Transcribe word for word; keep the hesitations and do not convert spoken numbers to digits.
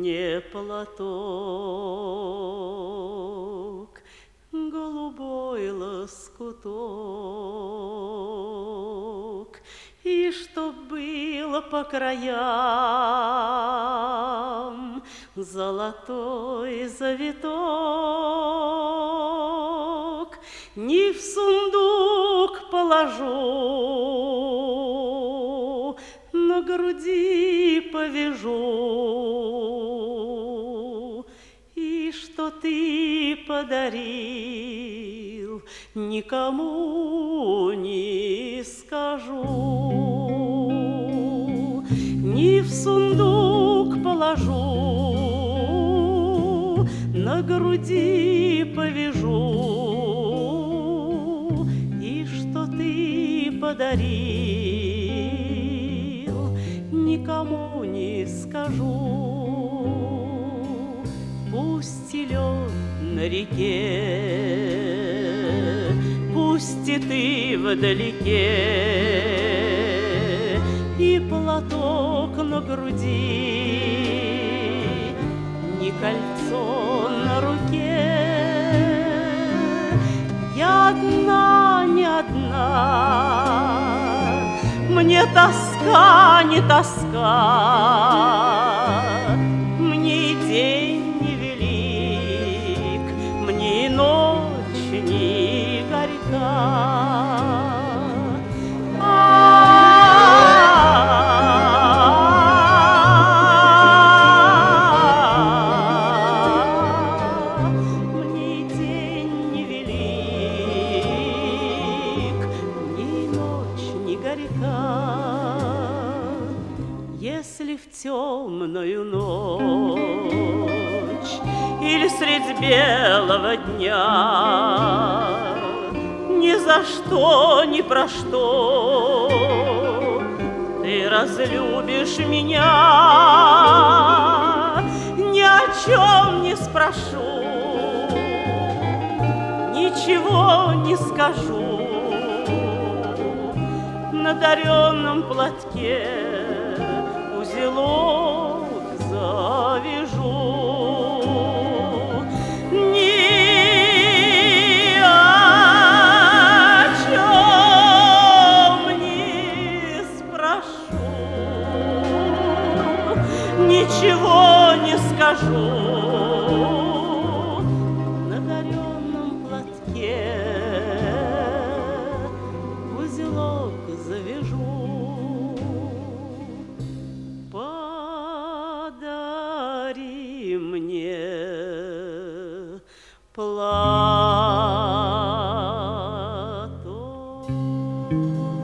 мне платок, голубой лоскуток, и чтоб было по краям золотой завиток, не в сундук положу, на груди повяжу, и что ты подарил, никому не скажу. Не в сундук положу, на груди повяжу, и что ты подарил, никому не скажу. Пусть и лед на реке, пусть и ты вдалеке, и платок на груди, не кольцо на руке. Я одна, не одна, мне тоска, не тоска, мне и день не велик, мне и ночь не горька. Мне и день не велик, мне и ночь не горька. Если в темную ночь или средь белого дня, ни за что, ни про что ты разлюбишь меня, ни о чем не спрошу, ничего не скажу, на даренном платке узелок завяжу. Ни о чем не спрошу, ничего не скажу, на даренном платке узелок завяжу. Подари мне платок.